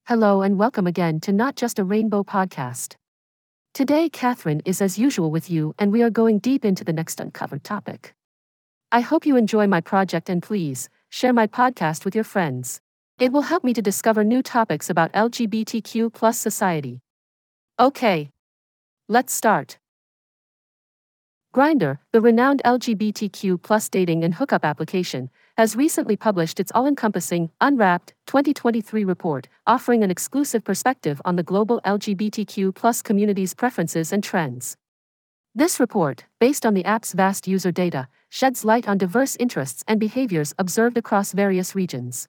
Hello and welcome again to Not Just a Rainbow podcast. Today, Catherine is as usual with you, and we are going deep into the next uncovered topic. I hope you enjoy my project and please share my podcast with your friends. It will help me to discover new topics about LGBTQ plus society. Okay, let's start. Grindr, the renowned LGBTQ plus dating and hookup application, has recently published its all-encompassing, Unwrapped 2023 report, offering an exclusive perspective on the global LGBTQ plus community's preferences and trends. This report, based on the app's vast user data, sheds light on diverse interests and behaviors observed across various regions.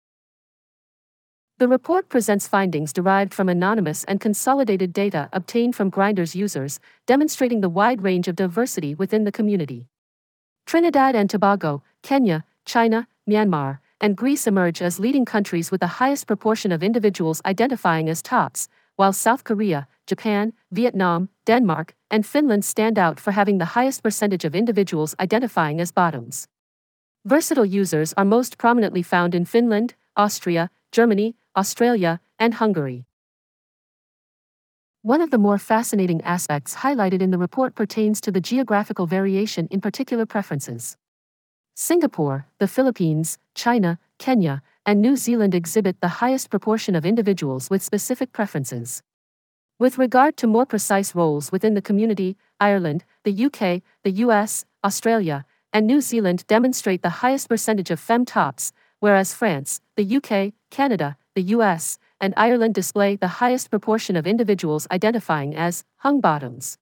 The report presents findings derived from anonymous and consolidated data obtained from Grindr's users, demonstrating the wide range of diversity within the community. Trinidad and Tobago, Kenya, China, Myanmar, and Greece emerge as leading countries with the highest proportion of individuals identifying as tops, while South Korea, Japan, Vietnam, Denmark, and Finland stand out for having the highest percentage of individuals identifying as bottoms. Versatile users are most prominently found in Finland, Austria, Germany, Australia, and Hungary. One of the more fascinating aspects highlighted in the report pertains to the geographical variation in particular preferences. Singapore, the Philippines, China, Kenya, and New Zealand exhibit the highest proportion of individuals with specific preferences. With regard to more precise roles within the community, Ireland, the UK, the US, Australia, and New Zealand demonstrate the highest percentage of femme tops, whereas France, the UK, Canada, the US, and Ireland display the highest proportion of individuals identifying as hung bottoms.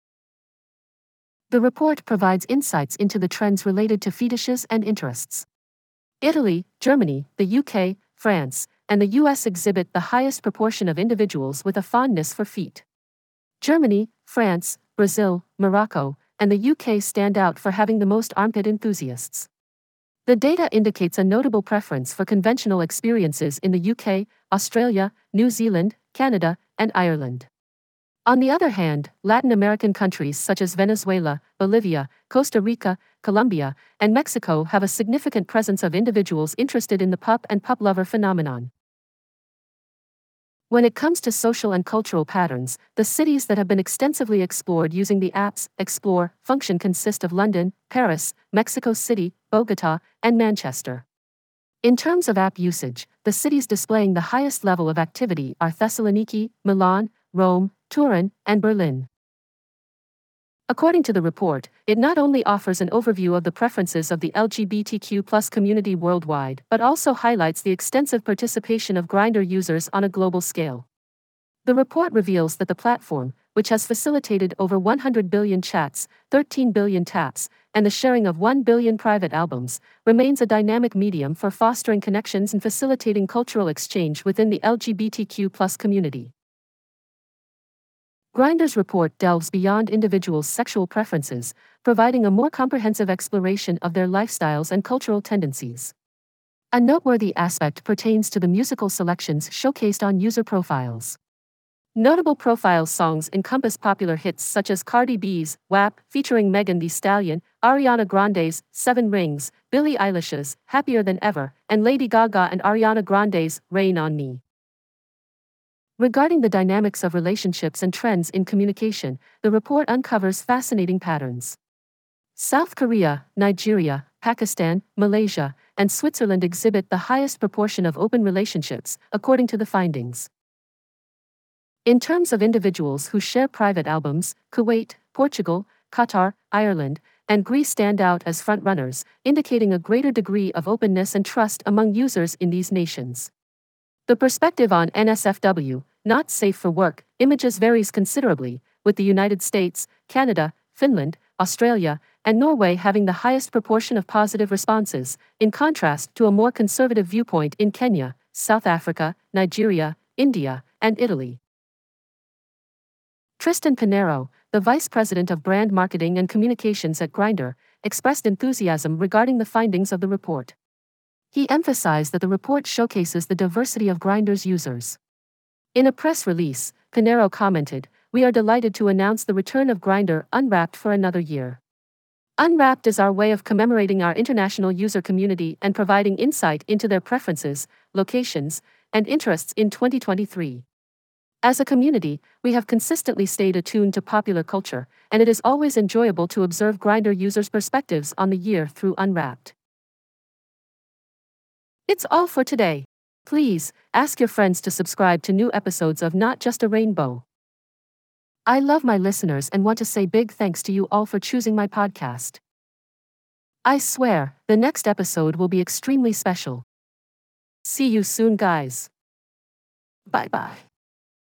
The report provides insights into the trends related to fetishes and interests. Italy, Germany, the UK, France, and the US exhibit the highest proportion of individuals with a fondness for feet. Germany, France, Brazil, Morocco, and the UK stand out for having the most armpit enthusiasts. The data indicates a notable preference for conventional experiences in the UK, Australia, New Zealand, Canada, and Ireland. On the other hand, Latin American countries such as Venezuela, Bolivia, Costa Rica, Colombia, and Mexico have a significant presence of individuals interested in the pup and pup lover phenomenon. When it comes to social and cultural patterns, the cities that have been extensively explored using the app's Explore function consist of London, Paris, Mexico City, Bogota, and Manchester. In terms of app usage, the cities displaying the highest level of activity are Thessaloniki, Milan, Rome, Turin, and Berlin. According to the report, it not only offers an overview of the preferences of the LGBTQ plus community worldwide, but also highlights the extensive participation of Grindr users on a global scale. The report reveals that the platform, which has facilitated over 100 billion chats, 13 billion taps, and the sharing of 1 billion private albums, remains a dynamic medium for fostering connections and facilitating cultural exchange within the LGBTQ plus community. Grindr's report delves beyond individuals' sexual preferences, providing a more comprehensive exploration of their lifestyles and cultural tendencies. A noteworthy aspect pertains to the musical selections showcased on user profiles. Notable profile songs encompass popular hits such as Cardi B's WAP featuring Megan Thee Stallion, Ariana Grande's 7 Rings, Billie Eilish's Happier Than Ever, and Lady Gaga and Ariana Grande's Rain on Me. Regarding the dynamics of relationships and trends in communication, the report uncovers fascinating patterns. South Korea, Nigeria, Pakistan, Malaysia, and Switzerland exhibit the highest proportion of open relationships, according to the findings. In terms of individuals who share private albums, Kuwait, Portugal, Qatar, Ireland, and Greece stand out as frontrunners, indicating a greater degree of openness and trust among users in these nations. The perspective on NSFW, not safe for work, images varies considerably, with the United States, Canada, Finland, Australia, and Norway having the highest proportion of positive responses, in contrast to a more conservative viewpoint in Kenya, South Africa, Nigeria, India, and Italy. Tristan Pinheiro, the Vice President of Brand Marketing and Communications at Grindr, expressed enthusiasm regarding the findings of the report. He emphasized that the report showcases the diversity of Grindr's users. In a press release, Pinheiro commented, "We are delighted to announce the return of Grindr Unwrapped for another year. Unwrapped is our way of commemorating our international user community and providing insight into their preferences, locations, and interests in 2023. As a community, we have consistently stayed attuned to popular culture, and it is always enjoyable to observe Grindr users' perspectives on the year through Unwrapped. It's all for today. Please, ask your friends to subscribe to new episodes of Not Just a Rainbow. I love my listeners and want to say big thanks to you all for choosing my podcast. I swear, the next episode will be extremely special. See you soon, guys. Bye bye.